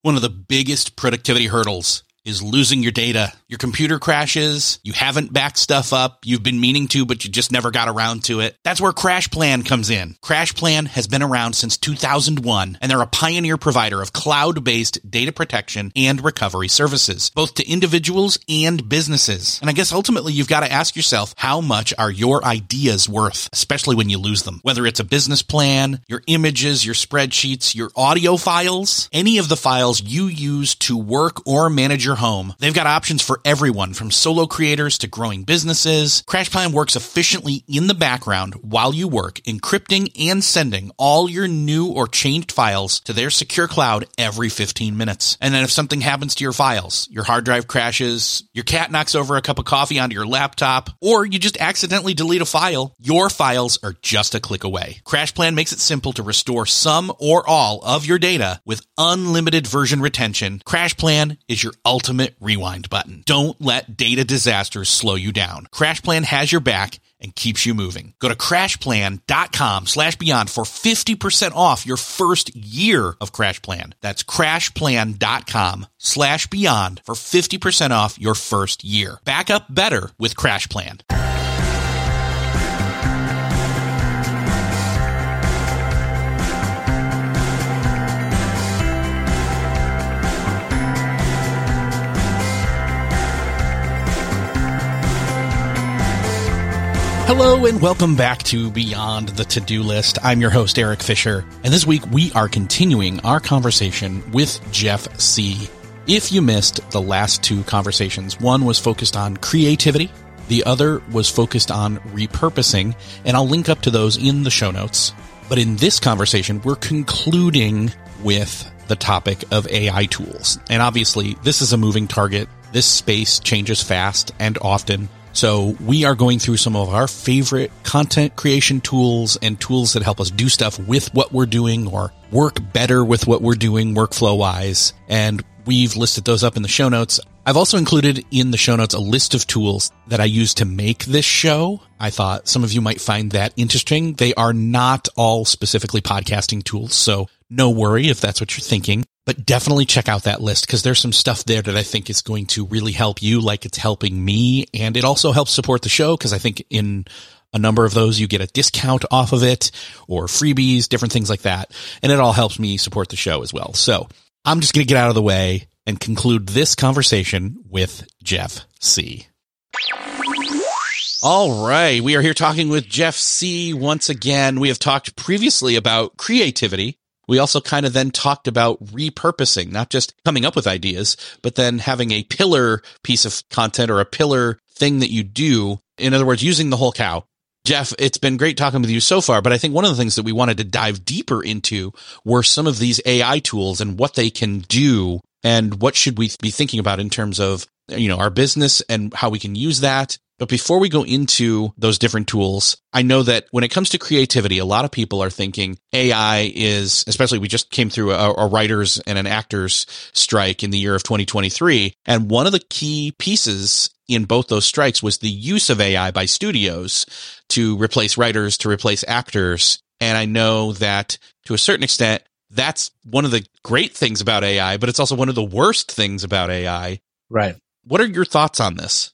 One of the biggest productivity hurdles is losing your data. Your computer crashes, you haven't backed stuff up, you've been meaning to, but you just never got around to it. That's where CrashPlan comes in. CrashPlan has been around since 2001, and they're a pioneer provider of cloud-based data protection and recovery services, both to individuals and businesses. And I guess ultimately you've got to ask yourself, how much are your ideas worth, especially when you lose them? Whether it's a business plan, your images, your spreadsheets, your audio files, any of the files you use to work or manage your home, they've got options for everyone from solo creators to growing businesses. CrashPlan works efficiently in the background while you work, encrypting and sending all your new or changed files to their secure cloud every 15 minutes. And then if something happens to your files, your hard drive crashes, your cat knocks over a cup of coffee onto your laptop, or you just accidentally delete a file, your files are just a click away. CrashPlan makes it simple to restore some or all of your data with unlimited version retention. CrashPlan is your ultimate rewind button. Don't let data disasters slow you down. CrashPlan has your back and keeps you moving. Go to crashplan.com/beyond for 50% off your first year of CrashPlan. That's crashplan.com/beyond for 50% off your first year. Back up better with CrashPlan. Hello and welcome back to Beyond the To-Do List. I'm your host, Eric Fisher, and this week we are continuing our conversation with Jeff Sieh. If you missed the last two conversations, one was focused on creativity, the other was focused on repurposing, and I'll link up to those in the show notes. But in this conversation, we're concluding with the topic of AI tools. And obviously, this is a moving target. This space changes fast and often. So we are going through some of our favorite content creation tools and tools that help us do stuff with what we're doing or work better with what we're doing workflow-wise. And we've listed those up in the show notes. I've also included in the show notes a list of tools that I use to make this show. I thought some of you might find that interesting. They are not all specifically podcasting tools, so no worry if that's what you're thinking. But definitely check out that list because there's some stuff there that I think is going to really help you like it's helping me. And it also helps support the show because I think in a number of those you get a discount off of it or freebies, different things like that. And it all helps me support the show as well. So I'm just going to get out of the way and conclude this conversation with Jeff Sieh. All right. We are here talking with Jeff Sieh once again. We have talked previously about creativity. We also kind of then talked about repurposing, not just coming up with ideas, but then having a pillar piece of content or a pillar thing that you do. In other words, using the whole cow. Jeff, it's been great talking with you so far, but I think one of the things that we wanted to dive deeper into were some of these AI tools and what they can do and what should we be thinking about in terms of, our business and how we can use that. But before we go into those different tools, I know that when it comes to creativity, a lot of people are thinking AI is, especially we just came through a writers and an actors strike in the year of 2023. And one of the key pieces in both those strikes was the use of AI by studios to replace writers, to replace actors. And I know that to a certain extent, that's one of the great things about AI, but it's also one of the worst things about AI. Right. What are your thoughts on this?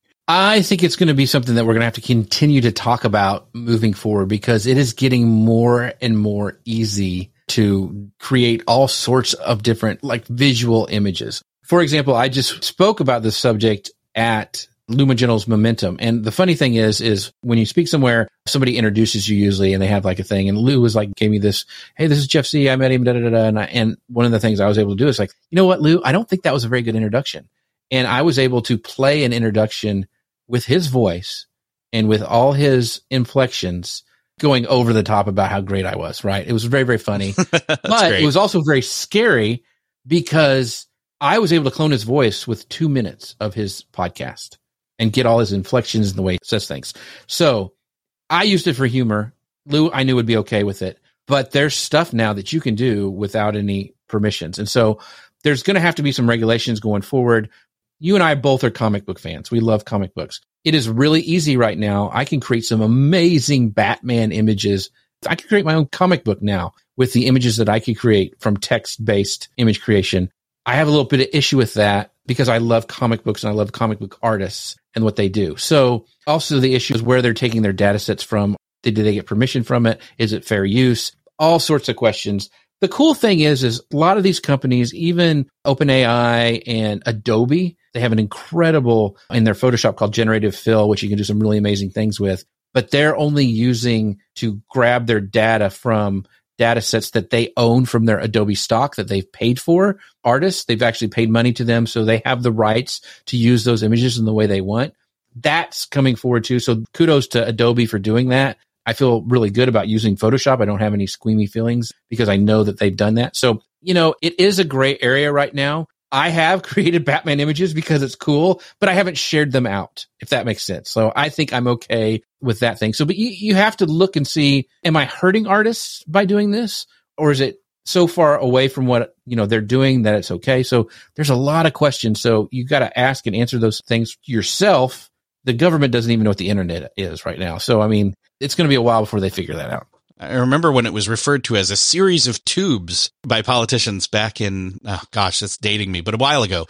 I think it's going to be something that we're going to have to continue to talk about moving forward because it is getting more and more easy to create all sorts of different visual images. For example, I just spoke about this subject at Luma General's Momentum. And the funny thing is when you speak somewhere, somebody introduces you usually and they have a thing. And Lou was gave me this, hey, this is Jeff Sieh. I met him, And one of the things I was able to do is you know what, Lou, I don't think that was a very good introduction. And I was able to play an introduction with his voice and with all his inflections going over the top about how great I was, right? It was very, very funny. But great. It was also very scary because I was able to clone his voice with 2 minutes of his podcast and get all his inflections and the way he says things. So I used it for humor. Lou, I knew would be okay with it. But there's stuff now that you can do without any permissions. And so there's going to have to be some regulations going forward. You and I both are comic book fans. We love comic books. It is really easy right now. I can create some amazing Batman images. I can create my own comic book now with the images that I could create from text-based image creation. I have a little bit of issue with that because I love comic books and I love comic book artists and what they do. So also the issue is where they're taking their data sets from. Did they get permission from it? Is it fair use? All sorts of questions. The cool thing is a lot of these companies, even OpenAI and Adobe, they have an incredible in their Photoshop called Generative Fill, which you can do some really amazing things with, but they're only using to grab their data from data sets that they own from their Adobe stock that they've paid for. Artists, they've actually paid money to them, so they have the rights to use those images in the way they want. That's coming forward too. So kudos to Adobe for doing that. I feel really good about using Photoshop. I don't have any squeamy feelings because I know that they've done that. So, it is a gray area right now. I have created Batman images because it's cool, but I haven't shared them out, if that makes sense. So I think I'm okay with that thing. So, but you have to look and see, am I hurting artists by doing this? Or is it so far away from what, they're doing that it's okay? So there's a lot of questions. So you got to ask and answer those things yourself. The government doesn't even know what the internet is right now. So, it's going to be a while before they figure that out. I remember when it was referred to as a series of tubes by politicians back in, that's dating me, but a while ago.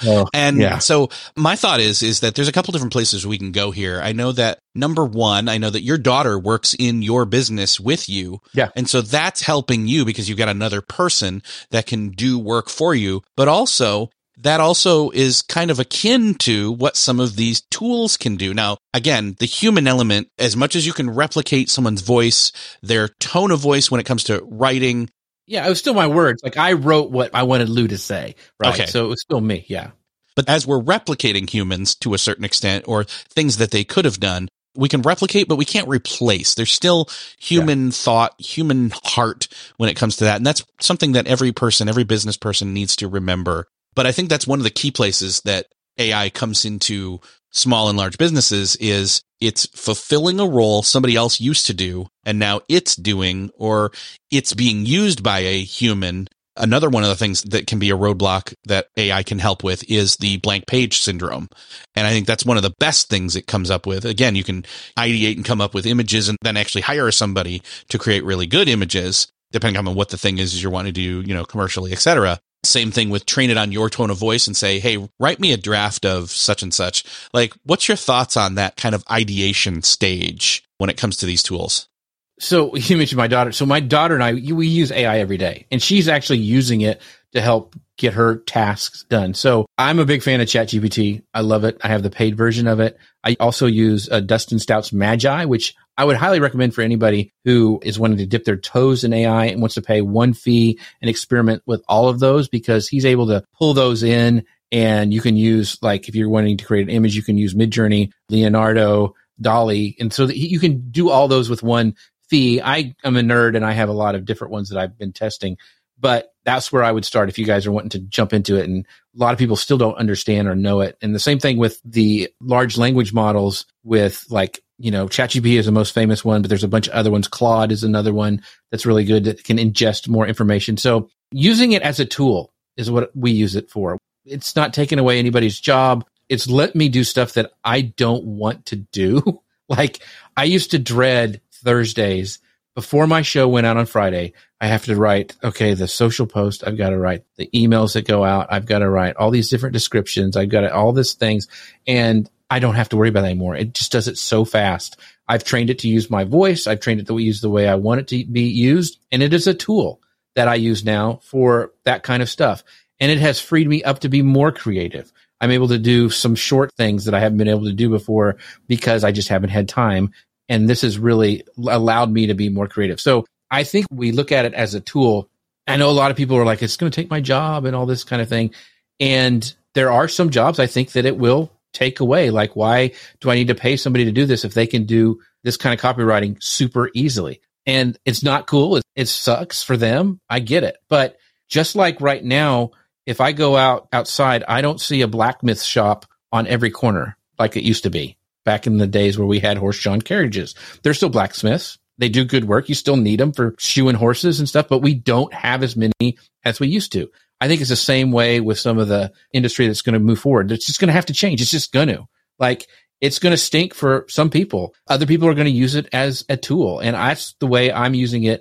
So my thought is that there's a couple different places we can go here. I know that number one, I know that your daughter works in your business with you. Yeah. And so that's helping you because you've got another person that can do work for you, but also that also is kind of akin to what some of these tools can do. Now, again, the human element, as much as you can replicate someone's voice, their tone of voice when it comes to writing. Yeah, it was still my words. Like I wrote what I wanted Lou to say. Right. Okay. So it was still me. Yeah. But as we're replicating humans to a certain extent or things that they could have done, we can replicate, but we can't replace. There's still human thought, human heart when it comes to that. And that's something that every business person needs to remember. But I think that's one of the key places that AI comes into small and large businesses is it's fulfilling a role somebody else used to do, and now it's doing, or it's being used by a human. Another one of the things that can be a roadblock that AI can help with is the blank page syndrome. And I think that's one of the best things it comes up with. Again, you can ideate and come up with images and then actually hire somebody to create really good images, depending on what the thing is you're wanting to do, commercially, et cetera. Same thing with train it on your tone of voice and say, hey, write me a draft of such and such. Like, what's your thoughts on that kind of ideation stage when it comes to these tools? So you mentioned my daughter. So my daughter and I, we use AI every day, and she's actually using it to help get her tasks done. So I'm a big fan of ChatGPT. I love it. I have the paid version of it. I also use Dustin Stout's Magi, which I would highly recommend for anybody who is wanting to dip their toes in AI and wants to pay one fee and experiment with all of those, because he's able to pull those in, and you can use, like, if you're wanting to create an image, you can use Midjourney, Leonardo, DALL-E. And so you can do all those with one fee. I am a nerd and I have a lot of different ones that I've been testing, but that's where I would start if you guys are wanting to jump into it. And a lot of people still don't understand or know it. And the same thing with the large language models with, like, ChatGPT is the most famous one, but there's a bunch of other ones. Claude is another one that's really good that can ingest more information. So using it as a tool is what we use it for. It's not taking away anybody's job. It's let me do stuff that I don't want to do. Like, I used to dread Thursdays before my show went out on Friday. I have to write, the social post, I've got to write the emails that go out. I've got to write all these different descriptions. I've got all these things, and I don't have to worry about that anymore. It just does it so fast. I've trained it to use my voice. I've trained it to use the way I want it to be used. And it is a tool that I use now for that kind of stuff. And it has freed me up to be more creative. I'm able to do some short things that I haven't been able to do before because I just haven't had time. And this has really allowed me to be more creative. So I think we look at it as a tool. I know a lot of people are like, it's going to take my job and all this kind of thing. And there are some jobs I think that it will take away. Like, why do I need to pay somebody to do this if they can do this kind of copywriting super easily? And it's not cool. It sucks for them. I get it. But just like right now, if I go outside, I don't see a blacksmith shop on every corner like it used to be back in the days where we had horse-drawn carriages. They're still blacksmiths. They do good work. You still need them for shoeing horses and stuff, but we don't have as many as we used to. I think it's the same way with some of the industry that's going to move forward. It's just going to have to change. It's just going to. Like, it's going to stink for some people. Other people are going to use it as a tool. And that's the way I'm using it.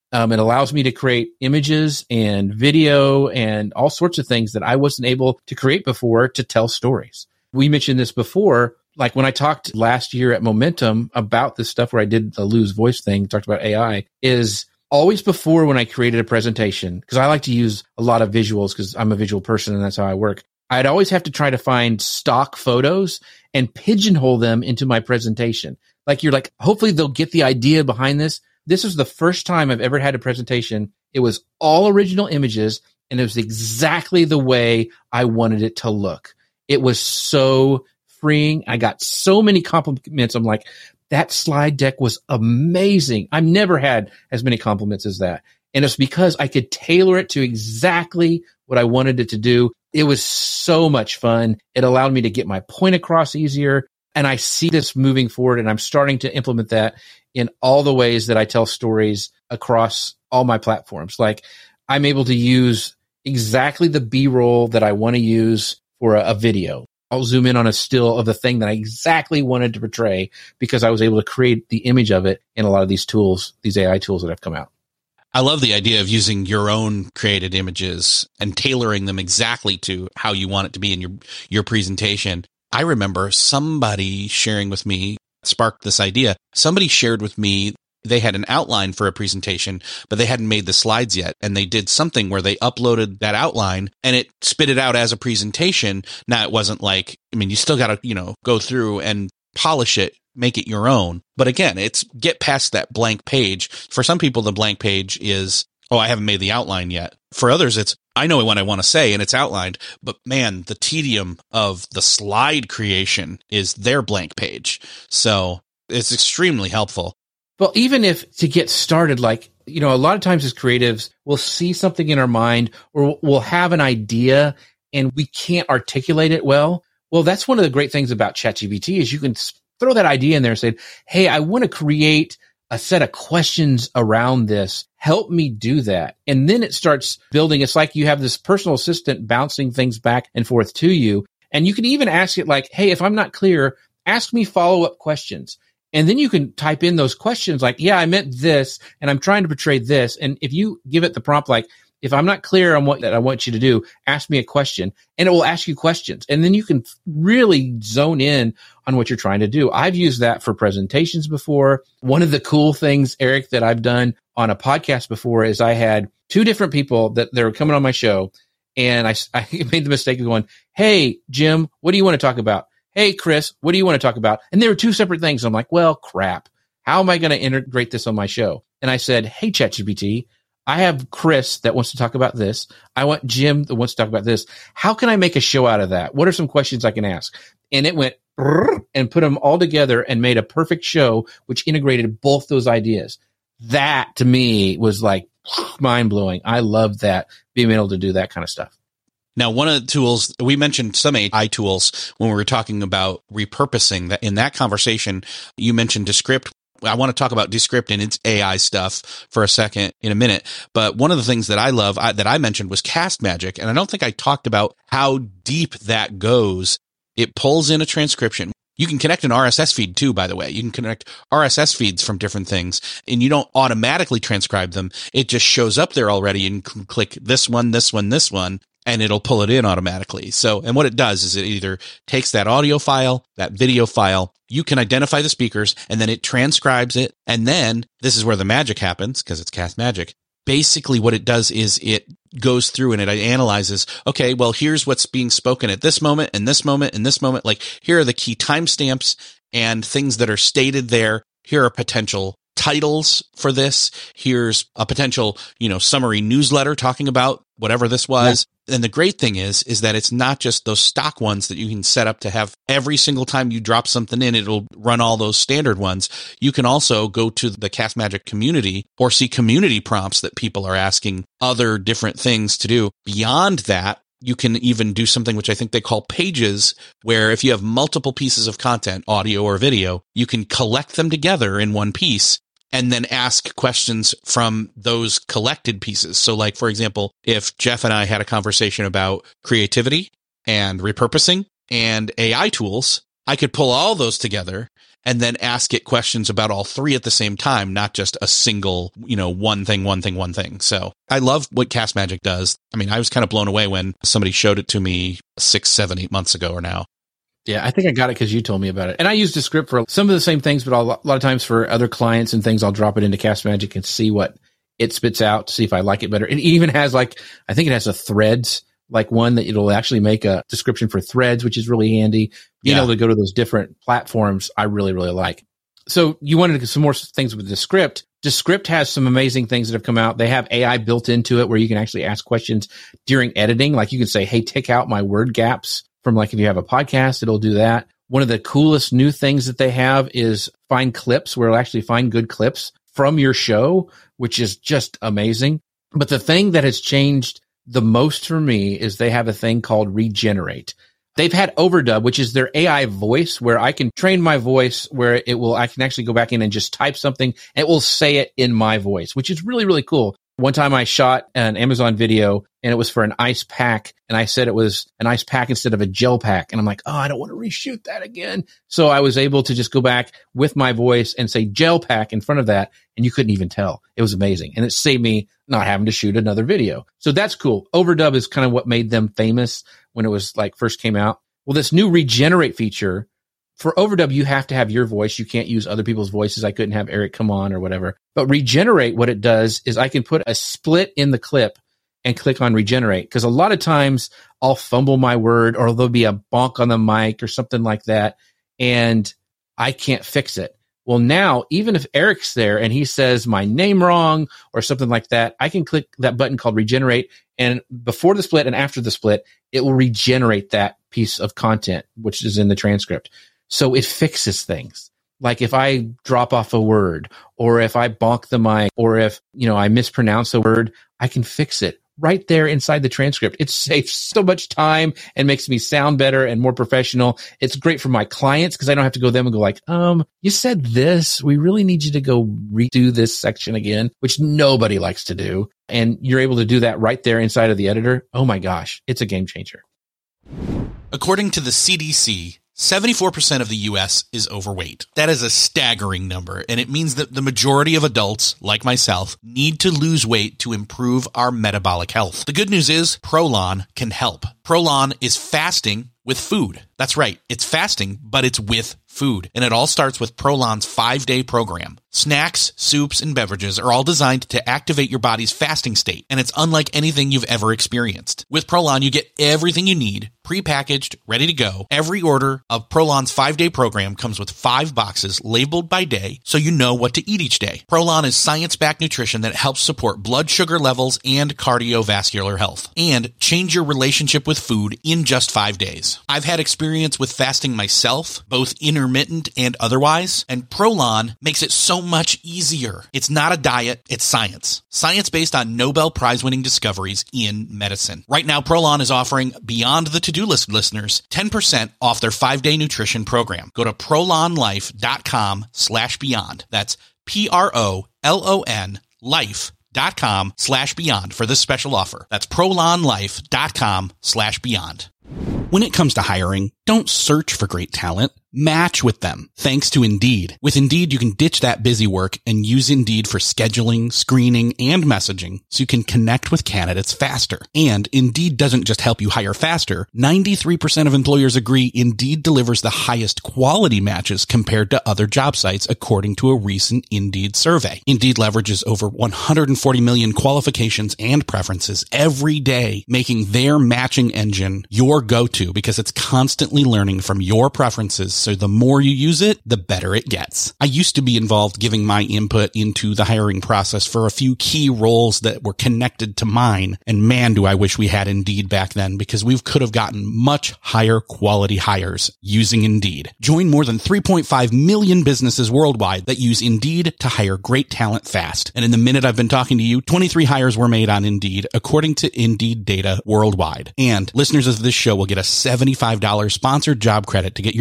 It allows me to create images and video and all sorts of things that I wasn't able to create before to tell stories. We mentioned this before, like when I talked last year at Momentum about this stuff where I did the Lose Voice thing, talked about AI, is always before when I created a presentation, because I like to use a lot of visuals because I'm a visual person and that's how I work. I'd always have to try to find stock photos and pigeonhole them into my presentation. Like you're like, hopefully they'll get the idea behind this. This was the first time I've ever had a presentation. It was all original images and it was exactly the way I wanted it to look. It was so freeing. I got so many compliments. I'm like, that slide deck was amazing. I've never had as many compliments as that. And it's because I could tailor it to exactly what I wanted it to do. It was so much fun. It allowed me to get my point across easier. And I see this moving forward, and I'm starting to implement that in all the ways that I tell stories across all my platforms. Like I'm able to use exactly the B-roll that I want to use for a video. I'll zoom in on a still of the thing that I exactly wanted to portray because I was able to create the image of it in a lot of these tools, these AI tools that have come out. I love the idea of using your own created images and tailoring them exactly to how you want it to be in your presentation. I remember somebody sharing with me, sparked this idea. Somebody shared with me they had an outline for a presentation, but they hadn't made the slides yet. And they did something where they uploaded that outline and it spit it out as a presentation. Now it wasn't like, I mean, you still got to, go through and polish it, make it your own. But again, it's get past that blank page. For some people, the blank page is, oh, I haven't made the outline yet. For others, it's, I know what I want to say and it's outlined, but man, the tedium of the slide creation is their blank page. So it's extremely helpful. Well, even if to get started, like, a lot of times as creatives, we'll see something in our mind or we'll have an idea and we can't articulate it well. Well, that's one of the great things about ChatGPT is you can throw that idea in there and say, hey, I want to create a set of questions around this. Help me do that. And then it starts building. It's like you have this personal assistant bouncing things back and forth to you. And you can even ask it like, hey, if I'm not clear, ask me follow-up questions. And then you can type in those questions like, yeah, I meant this and I'm trying to portray this. And if you give it the prompt, like, if I'm not clear on what that I want you to do, ask me a question and it will ask you questions. And then you can really zone in on what you're trying to do. I've used that for presentations before. One of the cool things, Eric, that I've done on a podcast before is I had two different people that they were coming on my show. And I made the mistake of going, hey, Jim, what do you want to talk about? Hey, Chris, what do you want to talk about? And there were two separate things. I'm like, well, crap. How am I going to integrate this on my show? And I said, hey, ChatGPT, I have Chris that wants to talk about this. I want Jim that wants to talk about this. How can I make a show out of that? What are some questions I can ask? And it went and put them all together and made a perfect show, which integrated both those ideas. That to me was like mind blowing. I loved that, being able to do that kind of stuff. Now, one of the tools, we mentioned some AI tools when we were talking about repurposing. That in that conversation, you mentioned Descript. I want to talk about Descript and its AI stuff for a second in a minute. But one of the things that I love that I mentioned was Cast Magic. And I don't think I talked about how deep that goes. It pulls in a transcription. You can connect an RSS feed too, by the way. You can connect RSS feeds from different things and you don't automatically transcribe them. It just shows up there already and can click this one, this one, this one. And it'll pull it in automatically. So, and what it does is it either takes that audio file, that video file, you can identify the speakers, and then it transcribes it. And then this is where the magic happens because it's Cast Magic. Basically what it does is it goes through and it analyzes, okay, well, here's what's being spoken at this moment and this moment and this moment. Like here are the key timestamps and things that are stated there. Here are potential titles for this. Here's a potential, summary newsletter talking about whatever this was. Yeah. And the great thing is that it's not just those stock ones that you can set up to have every single time you drop something in, it'll run all those standard ones. You can also go to the Cast Magic community or see community prompts that people are asking other different things to do. Beyond that, you can even do something which I think they call pages, where if you have multiple pieces of content, audio or video, you can collect them together in one piece and then ask questions from those collected pieces. So like, for example, if Jeff and I had a conversation about creativity and repurposing and AI tools, I could pull all those together and then ask it questions about all three at the same time, not just a single, one thing. So I love what Cast Magic does. I mean, I was kind of blown away when somebody showed it to me 6, 7, 8 months ago or now. Yeah, I think I got it because you told me about it. And I use Descript for some of the same things, but a lot of times for other clients and things, I'll drop it into Cast Magic and see what it spits out to see if I like it better. It even has I think it has a threads, one that it'll actually make a description for threads, which is really handy. Being able to go to those different platforms, I really, really like. So you wanted to get some more things with Descript. Descript has some amazing things that have come out. They have AI built into it where you can actually ask questions during editing. Like you can say, hey, take out my word gaps from if you have a podcast, it'll do that. One of the coolest new things that they have is find clips where it'll actually find good clips from your show, which is just amazing. But the thing that has changed the most for me is they have a thing called Regenerate. They've had Overdub, which is their AI voice where I can train my voice where I can actually go back in and just type something. And it will say it in my voice, which is really, really cool. One time I shot an Amazon video and it was for an ice pack. And I said it was an ice pack instead of a gel pack. And I'm like, I don't want to reshoot that again. So I was able to just go back with my voice and say gel pack in front of that. And you couldn't even tell. It was amazing. And it saved me not having to shoot another video. So that's cool. Overdub is kind of what made them famous when it was first came out. Well, this new Regenerate feature for Overdub, you have to have your voice. You can't use other people's voices. I couldn't have Eric come on or whatever. But Regenerate, what it does is I can put a split in the clip and click on Regenerate. Because a lot of times I'll fumble my word or there'll be a bonk on the mic or something like that. And I can't fix it. Well, now, even if Eric's there and he says my name wrong or something like that, I can click that button called Regenerate. And before the split and after the split, it will regenerate that piece of content, which is in the transcript. So it fixes things. Like if I drop off a word or if I bonk the mic or if, I mispronounce a word, I can fix it right there inside the transcript. It saves so much time and makes me sound better and more professional. It's great for my clients because I don't have to go to them and go you said this. We really need you to go redo this section again, which nobody likes to do. And you're able to do that right there inside of the editor. Oh my gosh, it's a game changer. According to the CDC, 74% of the U.S. is overweight. That is a staggering number, and it means that the majority of adults, like myself, need to lose weight to improve our metabolic health. The good news is Prolon can help. Prolon is fasting with food. That's right. It's fasting, but it's with food. And it all starts with Prolon's 5-day program. Snacks, soups, and beverages are all designed to activate your body's fasting state, and it's unlike anything you've ever experienced. With Prolon, you get everything you need, prepackaged, ready to go. Every order of Prolon's 5-day program comes with 5 boxes labeled by day, so you know what to eat each day. Prolon is science-backed nutrition that helps support blood sugar levels and cardiovascular health, and change your relationship with food in just 5 days. I've had experience with fasting myself, both intermittent and otherwise, and Prolon makes it so much easier. It's not a diet, it's science. Science based on Nobel Prize-winning discoveries in medicine. Right now, Prolon is offering Beyond the To-Do List listeners 10% off their 5-day nutrition program. Go to prolonlife.com/beyond. That's PROLON life.com/beyond for this special offer. That's prolonlife.com/beyond. When it comes to hiring, don't search for great talent. Match with them. Thanks to Indeed. With Indeed, you can ditch that busy work and use Indeed for scheduling, screening, and messaging so you can connect with candidates faster. And Indeed doesn't just help you hire faster. 93% of employers agree Indeed delivers the highest quality matches compared to other job sites, according to a recent Indeed survey. Indeed leverages over 140 million qualifications and preferences every day, making their matching engine your go-to because it's constantly learning from your preferences. So the more you use it, the better it gets. I used to be involved giving my input into the hiring process for a few key roles that were connected to mine. And man, do I wish we had Indeed back then because we could have gotten much higher quality hires using Indeed. Join more than 3.5 million businesses worldwide that use Indeed to hire great talent fast. And in the minute I've been talking to you, 23 hires were made on Indeed, according to Indeed data worldwide. And listeners of this show will get a $75 sponsored job credit to get your jobs more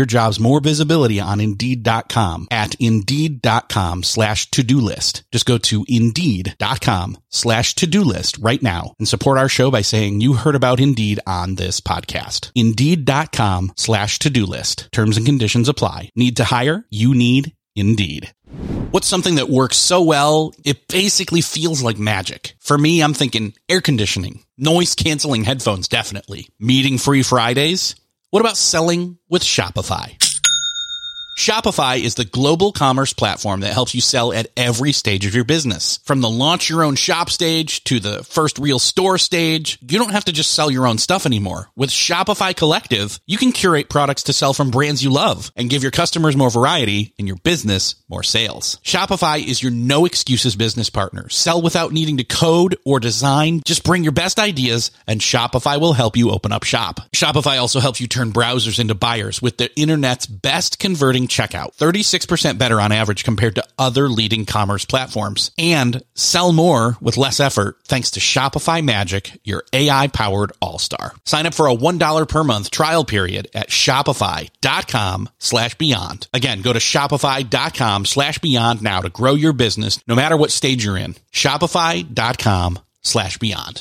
more visibility on Indeed.com at Indeed.com/to-do list. Just go to Indeed.com/to-do list right now and support our show by saying you heard about Indeed on this podcast. Indeed.com/to-do list. Terms and conditions apply. Need to hire? You need Indeed. What's something that works so well, it basically feels like magic? For me, I'm thinking air conditioning, noise canceling headphones, definitely. Meeting-free Fridays? What about selling with Shopify? Shopify is the global commerce platform that helps you sell at every stage of your business. From the launch your own shop stage to the first real store stage, you don't have to just sell your own stuff anymore. With Shopify Collective, you can curate products to sell from brands you love and give your customers more variety and your business more sales. Shopify is your no excuses business partner. Sell without needing to code or design. Just bring your best ideas and Shopify will help you open up shop. Shopify also helps you turn browsers into buyers with the internet's best converting checkout, 36% better on average compared to other leading commerce platforms, and sell more with less effort thanks to Shopify Magic, your AI-powered all-star. Sign up for a $1 per month trial period at shopify.com/beyond. Again, go to shopify.com/beyond now to grow your business no matter what stage you're in. Shopify.com/beyond.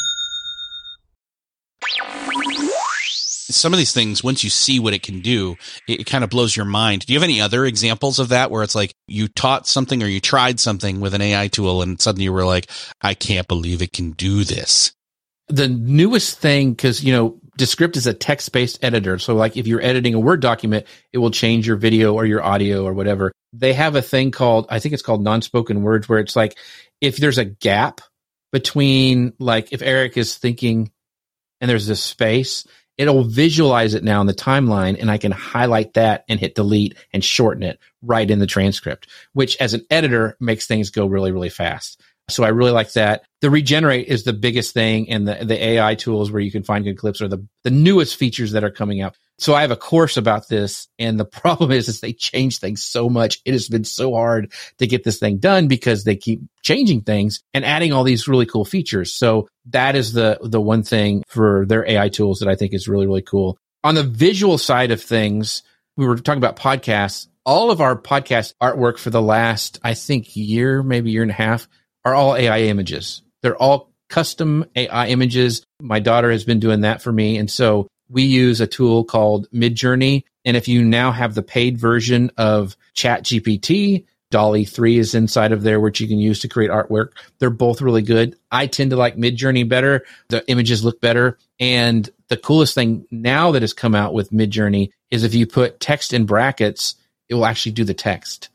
Some of these things, once you see what it can do, it kind of blows your mind. Do you have any other examples of that where it's like you taught something or you tried something with an AI tool and suddenly you were like, I can't believe it can do this? The newest thing, because, Descript is a text-based editor. So like if you're editing a Word document, it will change your video or your audio or whatever. They have a thing called, I think it's called non-spoken words, where it's like if there's a gap between, like if Eric is thinking and there's this space, it'll visualize it now in the timeline, and I can highlight that and hit delete and shorten it right in the transcript, which as an editor makes things go really, really fast. So I really like that. The regenerate is the biggest thing, and the AI tools where you can find good clips are the newest features that are coming out. So I have a course about this, and the problem is they change things so much. It has been so hard to get this thing done because they keep changing things and adding all these really cool features. So that is the one thing for their AI tools that I think is really, really cool. On the visual side of things, we were talking about podcasts. All of our podcast artwork for the last, I think, year, maybe year and a half, are all AI images. They're all custom AI images. My daughter has been doing that for me. And so we use a tool called Midjourney. And if you now have the paid version of ChatGPT, DALL-E 3 is inside of there, which you can use to create artwork. They're both really good. I tend to like Midjourney better. The images look better. And the coolest thing now that has come out with Midjourney is if you put text in brackets, it will actually do the text.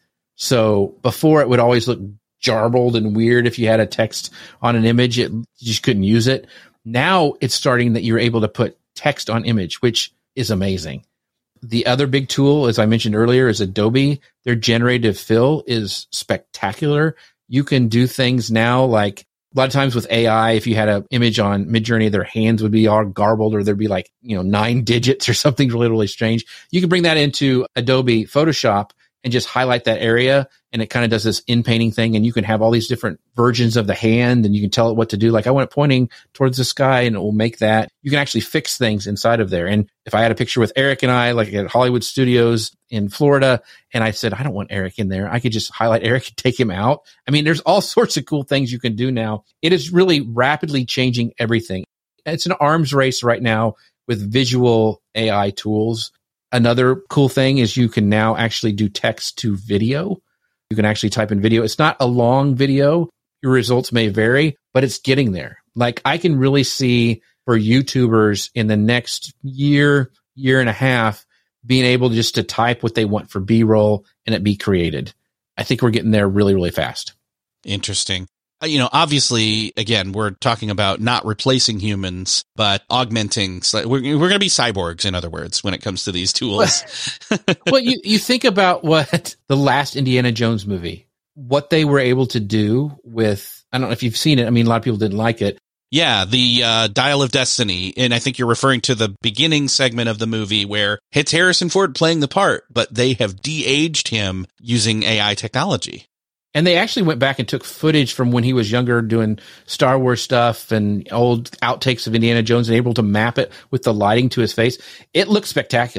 So before it would always look jarbled and weird if you had a text on an image, you just couldn't use it. Now it's starting that you're able to put text on image, which is amazing. The other big tool, as I mentioned earlier, is Adobe. Their generative fill is spectacular. You can do things now like a lot of times with AI, if you had an image on Midjourney, their hands would be all garbled or there'd be like, 9 digits or something really, really strange. You can bring that into Adobe Photoshop and just highlight that area, and it kind of does this in-painting thing, and you can have all these different versions of the hand, and you can tell it what to do. Like I want it pointing towards the sky, and it will make that. You can actually fix things inside of there. And if I had a picture with Eric and I, like at Hollywood Studios in Florida, and I said, I don't want Eric in there, I could just highlight Eric and take him out. I mean, there's all sorts of cool things you can do now. It is really rapidly changing everything. It's an arms race right now with visual AI tools. Another cool thing is you can now actually do text to video. You can actually type in video. It's not a long video. Your results may vary, but it's getting there. Like I can really see for YouTubers in the next year and a half, being able just to type what they want for B-roll and it be created. I think we're getting there really, really fast. Interesting. Obviously, again, we're talking about not replacing humans, but augmenting. We're going to be cyborgs, in other words, when it comes to these tools. Well, you think about what the last Indiana Jones movie, what they were able to do with, I don't know if you've seen it. I mean, a lot of people didn't like it. Yeah, the Dial of Destiny. And I think you're referring to the beginning segment of the movie where it's Harrison Ford playing the part, but they have de-aged him using AI technology. And they actually went back and took footage from when he was younger doing Star Wars stuff and old outtakes of Indiana Jones and able to map it with the lighting to his face. It looks spectacular.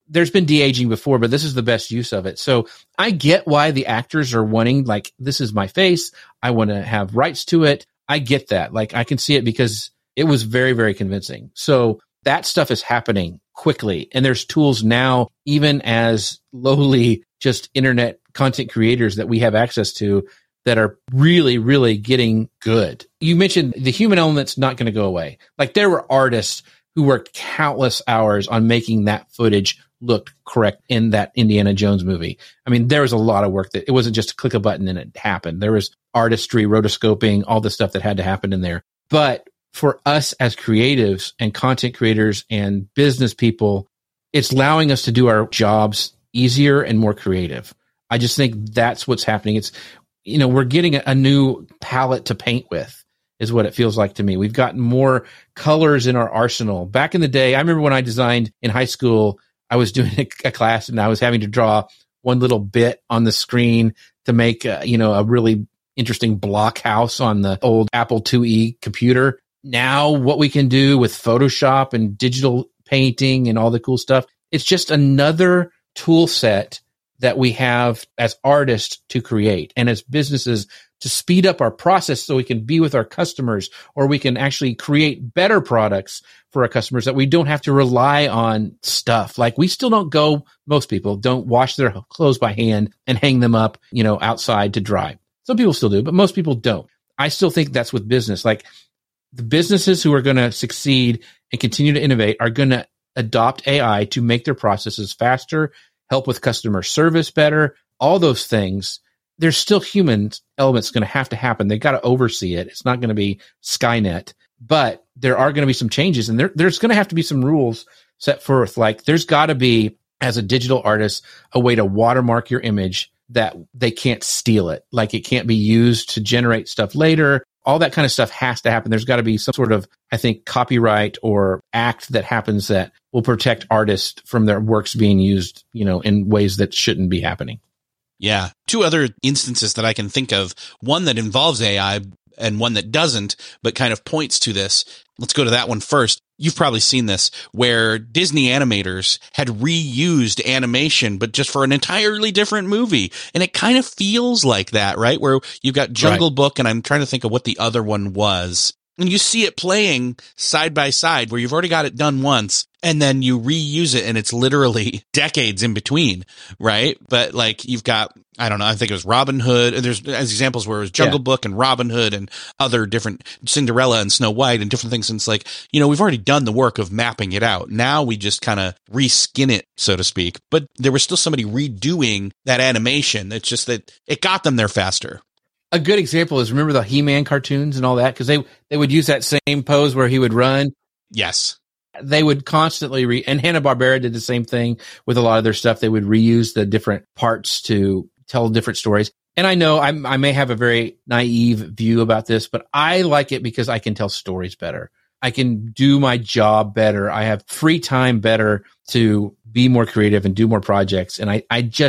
there's been de-aging before, but this is the best use of it. So I get why the actors are wanting, like, this is my face. I want to have rights to it. I get that. Like, I can see it because it was very, very convincing. So that stuff is happening quickly. And there's tools now, even as lowly just internet content creators that we have access to, that are really, really getting good. You mentioned the human element's not going to go away. Like, there were artists who worked countless hours on making that footage look correct in that Indiana Jones movie. I mean, there was a lot of work that it wasn't just click a button and it happened. There was artistry, rotoscoping, all the stuff that had to happen in there. But for us as creatives and content creators and business people, it's allowing us to do our jobs easier and more creative. I just think that's what's happening. It's, we're getting a new palette to paint with, is what it feels like to me. We've gotten more colors in our arsenal. Back in the day, I remember when I designed in high school, I was doing a class and I was having to draw one little bit on the screen to make, a really interesting block house on the old Apple IIe computer. Now what we can do with Photoshop and digital painting and all the cool stuff, it's just another tool set that we have as artists to create and as businesses to speed up our process so we can be with our customers, or we can actually create better products for our customers that we don't have to rely on stuff. Like, we still don't go, most people don't wash their clothes by hand and hang them up, outside to dry. Some people still do, but most people don't. I still think that's with business. Like, the businesses who are going to succeed and continue to innovate are going to adopt AI to make their processes faster, help with customer service better, all those things. There's still human elements going to have to happen. They got to oversee it. It's not going to be Skynet, but there are going to be some changes, and there's going to have to be some rules set forth. Like, there's got to be, as a digital artist, a way to watermark your image that they can't steal it. Like, it can't be used to generate stuff later. All that kind of stuff has to happen. There's got to be some sort of, I think, copyright or act that happens that will protect artists from their works being used, in ways that shouldn't be happening. Yeah. Two other instances that I can think of, one that involves AI and one that doesn't, but kind of points to this. Let's go to that one first. You've probably seen this, where Disney animators had reused animation, but just for an entirely different movie. And it kind of feels like that, right? Where you've got Jungle Book, and I'm trying to think of what the other one was. And you see it playing side by side, where you've already got it done once, and then you reuse it, and it's literally decades in between, right? But like, you've got, I don't know, I think it was Robin Hood. There's as examples where it was Jungle Book and Robin Hood and other different, Cinderella and Snow White and different things. And it's like, we've already done the work of mapping it out. Now we just kind of reskin it, so to speak. But there was still somebody redoing that animation. It's just that it got them there faster. A good example is, remember the He-Man cartoons and all that? Because they would use that same pose where he would run. Yes. They would constantly and Hanna-Barbera did the same thing with a lot of their stuff. They would reuse the different parts to tell different stories. And I know I may have a very naive view about this, but I like it because I can tell stories better. I can do my job better. I have free time better to be more creative and do more projects. And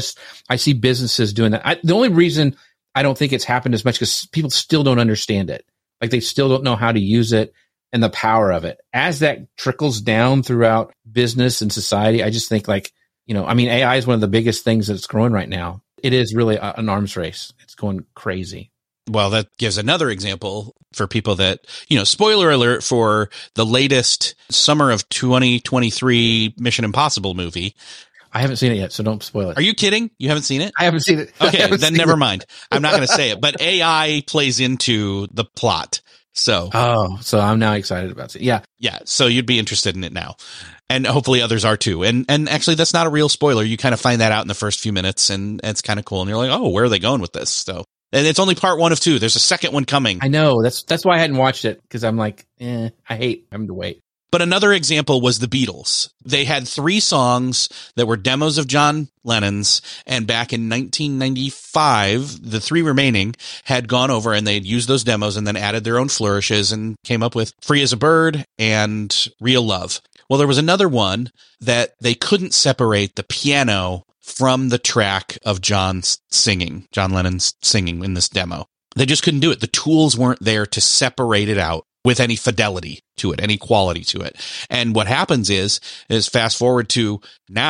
I see businesses doing that. The only reason I don't think it's happened as much because people still don't understand it. Like, they still don't know how to use it and the power of it. As that trickles down throughout business and society, I just think, like, AI is one of the biggest things that's growing right now. It is really an arms race. It's going crazy. Well, that gives another example for people that, spoiler alert for the latest summer of 2023 Mission Impossible movie. I haven't seen it yet, so don't spoil it. Are you kidding? You haven't seen it? I haven't seen it. Okay, then never mind. I'm not going to say it, but AI plays into the plot. So I'm now excited about it. Yeah. Yeah. So you'd be interested in it now. And hopefully others are too. And actually, that's not a real spoiler. You kind of find that out in the first few minutes, and it's kind of cool. And you're like, oh, where are they going with this? So, and it's only part 1 of 2. There's a second one coming. I know. That's why I hadn't watched it, because I'm like, I hate having to wait. But another example was the Beatles. They had 3 songs that were demos of John Lennon's, and back in 1995, the 3 remaining had gone over and they'd used those demos and then added their own flourishes and came up with Free as a Bird and Real Love. Well, there was another one that they couldn't separate the piano from the track of John Lennon's singing in this demo. They just couldn't do it. The tools weren't there to separate it out with any fidelity to it, any quality to it. And what happens is fast forward to now,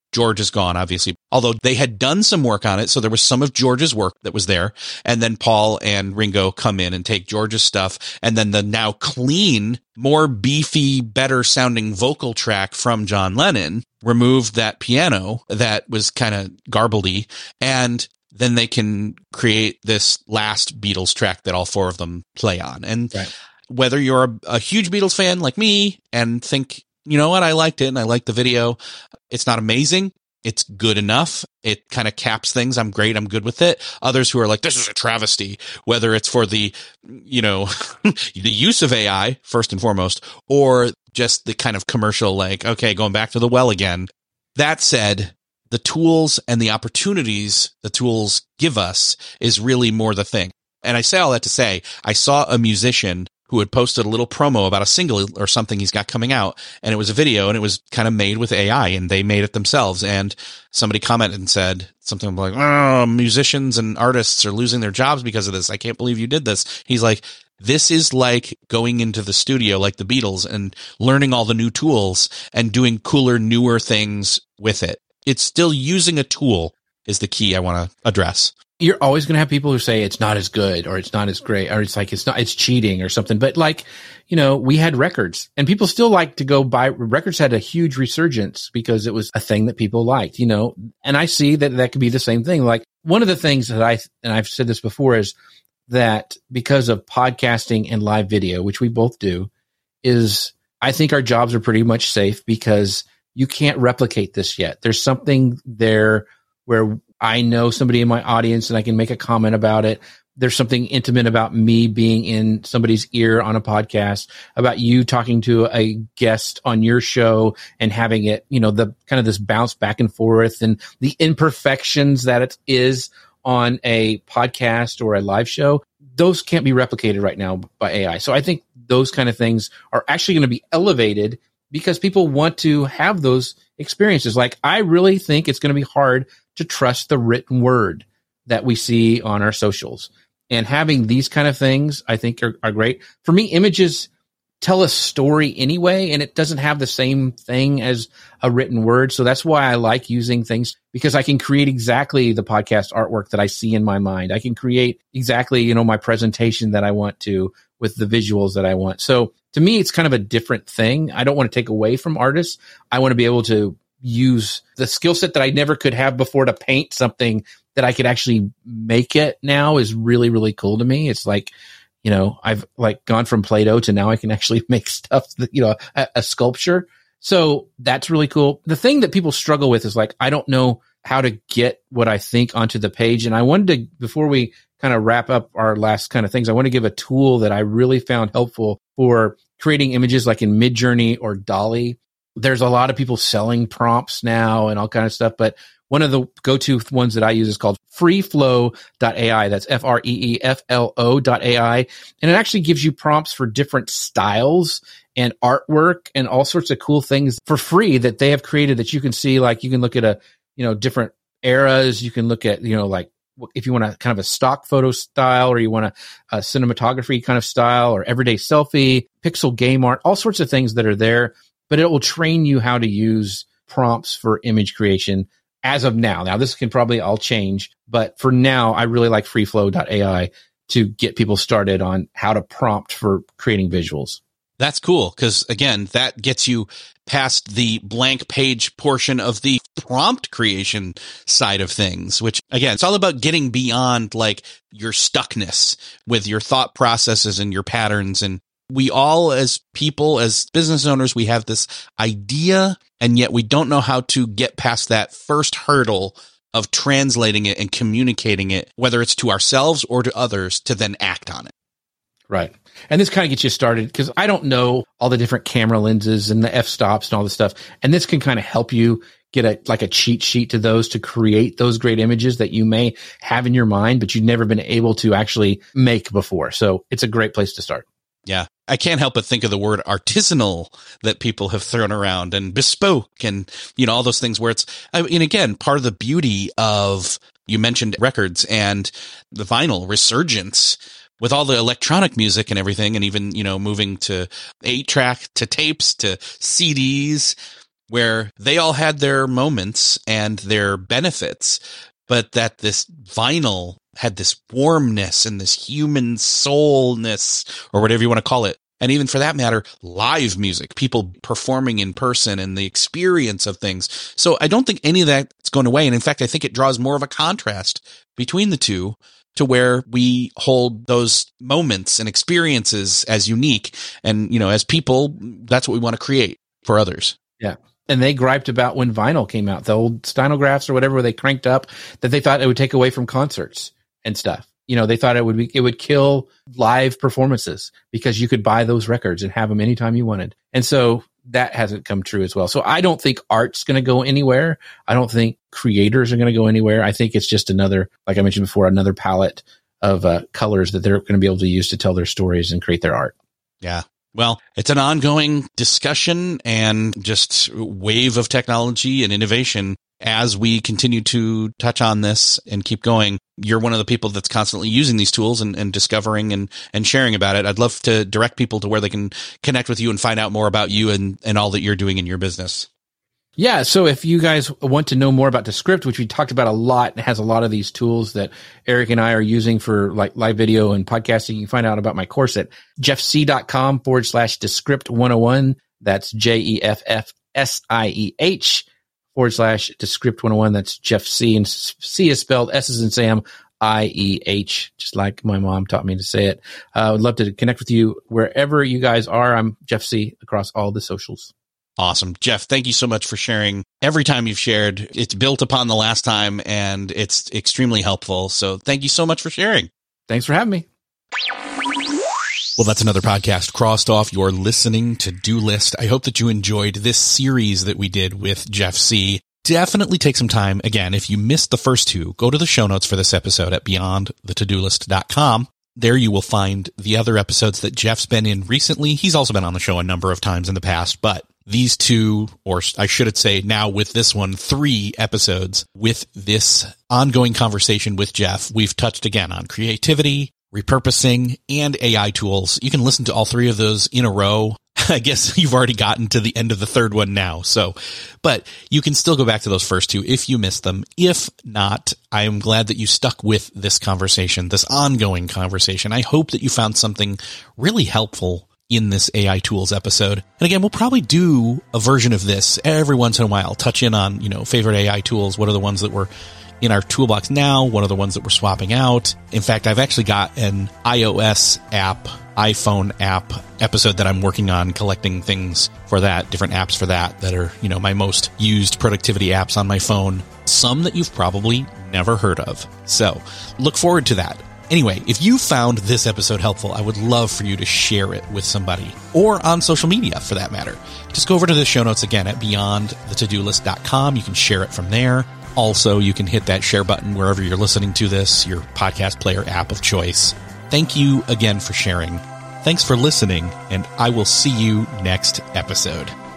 George is gone, obviously, although they had done some work on it. So there was some of George's work that was there. And then Paul and Ringo come in and take George's stuff. And then the now clean, more beefy, better sounding vocal track from John Lennon removed that piano that was kind of garbledy. And then they can create this last Beatles track that all four of them play on. And whether you're a huge Beatles fan like me and think, you know what, I liked it and I liked the video, it's not amazing, it's good enough, it kind of caps things, I'm great, I'm good with it. Others who are like, this is a travesty, whether it's for the, you know, the use of AI, first and foremost, or just the kind of commercial, like, okay, going back to the well again. That said, the tools and the opportunities the tools give us is really more the thing. And I say all that to say, I saw a musician who had posted a little promo about a single or something he's got coming out, and it was a video, and it was kind of made with AI, and they made it themselves. And somebody commented and said something like, oh, musicians and artists are losing their jobs because of this. I can't believe you did this. He's like, this is like going into the studio like the Beatles and learning all the new tools and doing cooler, newer things with it. It's still using a tool is the key I want to address. You're always going to have people who say it's not as good or it's not as great or it's cheating or something. But like, you know, we had records and people still like to go buy records, had a huge resurgence because it was a thing that people liked, you know, and I see that could be the same thing. Like one of the things that I've said this before is that because of podcasting and live video, which we both do, is I think our jobs are pretty much safe because you can't replicate this yet. There's something there where I know somebody in my audience and I can make a comment about it. There's something intimate about me being in somebody's ear on a podcast, about you talking to a guest on your show and having it, you know, the kind of this bounce back and forth and the imperfections that it is on a podcast or a live show. Those can't be replicated right now by AI. So I think those kind of things are actually going to be elevated because people want to have those experiences. Like, I really think it's going to be hard to trust the written word that we see on our socials. And having these kind of things, I think, are great. For me, images tell a story anyway, and it doesn't have the same thing as a written word. So that's why I like using things, because I can create exactly the podcast artwork that I see in my mind. I can create exactly, you know, my presentation that I want to with the visuals that I want. So to me, it's kind of a different thing. I don't want to take away from artists. I want to be able to use the skill set that I never could have before to paint something that I could actually make it now is really, really cool to me. It's like, you know, I've like gone from Play-Doh to now I can actually make stuff that, you know, a sculpture. So that's really cool. The thing that people struggle with is like, I don't know how to get what I think onto the page. And I wanted to, before we kind of wrap up our last kind of things, I want to give a tool that I really found helpful for creating images like in Midjourney or DALL-E. There's a lot of people selling prompts now and all kind of stuff, but one of the go-to ones that I use is called freeflow.ai. That's FREEFLO.ai. And it actually gives you prompts for different styles and artwork and all sorts of cool things for free that they have created that you can see. Like you can look at different eras. You can look at, like if you want a kind of a stock photo style, or you want a cinematography kind of style, or everyday selfie, pixel game art, all sorts of things that are there. But it will train you how to use prompts for image creation as of now. Now, this can probably all change, but for now, I really like freeflow.ai to get people started on how to prompt for creating visuals. That's cool, because again, that gets you past the blank page portion of the prompt creation side of things, which again, it's all about getting beyond like your stuckness with your thought processes and your patterns. And we all, as people, as business owners, we have this idea, and yet we don't know how to get past that first hurdle of translating it and communicating it, whether it's to ourselves or to others, to then act on it. Right. And this kind of gets you started, because I don't know all the different camera lenses and the f-stops and all this stuff. And this can kind of help you get a cheat sheet to those, to create those great images that you may have in your mind, but you've never been able to actually make before. So it's a great place to start. Yeah. I can't help but think of the word artisanal that people have thrown around, and bespoke, and, all those things where it's, again, part of the beauty of, you mentioned records and the vinyl resurgence with all the electronic music and everything. And even, moving to 8-track, to tapes, to CDs. where they all had their moments and their benefits, but that this vinyl had this warmness and this human soulness, or whatever you want to call it. And even for that matter, live music, people performing in person and the experience of things. So I don't think any of that is going away. And in fact, I think it draws more of a contrast between the two, to where we hold those moments and experiences as unique. And, as people, that's what we want to create for others. Yeah. And they griped about when vinyl came out, the old Steinographs or whatever, where they cranked up, that they thought it would take away from concerts and stuff. They thought it would kill live performances because you could buy those records and have them anytime you wanted. And so that hasn't come true as well. So I don't think art's going to go anywhere. I don't think creators are going to go anywhere. I think it's just another, like I mentioned before, another palette of colors that they're going to be able to use to tell their stories and create their art. Yeah. Well, it's an ongoing discussion and just wave of technology and innovation as we continue to touch on this and keep going. You're one of the people that's constantly using these tools and discovering and sharing about it. I'd love to direct people to where they can connect with you and find out more about you and all that you're doing in your business. Yeah. So if you guys want to know more about Descript, which we talked about a lot, and has a lot of these tools that Eric and I are using for like live video and podcasting, you can find out about my course at jeffc.com/Descript 101. That's JEFFSIEH/Descript 101. That's Jeff C, and C is spelled S as in Sam, IEH, just like my mom taught me to say it. I would love to connect with you wherever you guys are. I'm Jeff C across all the socials. Awesome. Jeff, thank you so much for sharing. Every time you've shared, it's built upon the last time, and it's extremely helpful. So thank you so much for sharing. Thanks for having me. Well, that's another podcast crossed off your listening to-do list. I hope that you enjoyed this series that we did with Jeff C. Definitely take some time. Again, if you missed the first two, go to the show notes for this episode at beyondthetodolist.com. There you will find the other episodes that Jeff's been in recently. He's also been on the show a number of times in the past, but these two, or I should say now with this one, 3 episodes with this ongoing conversation with Jeff, we've touched again on creativity, repurposing, and AI tools. You can listen to all 3 of those in a row. I guess you've already gotten to the end of the third one now. But you can still go back to those first 2 if you missed them. If not, I am glad that you stuck with this conversation, this ongoing conversation. I hope that you found something really helpful in this AI tools episode. And again, we'll probably do a version of this every once in a while, touch in on, favorite AI tools. What are the ones that were in our toolbox now? What are the ones that we're swapping out? In fact, I've actually got an iOS app, iPhone app episode that I'm working on, collecting things for that, different apps for that are, my most used productivity apps on my phone. Some that you've probably never heard of. So look forward to that. Anyway, if you found this episode helpful, I would love for you to share it with somebody, or on social media for that matter. Just go over to the show notes again at beyondthetodolist.com. You can share it from there. Also, you can hit that share button wherever you're listening to this, your podcast player app of choice. Thank you again for sharing. Thanks for listening, and I will see you next episode.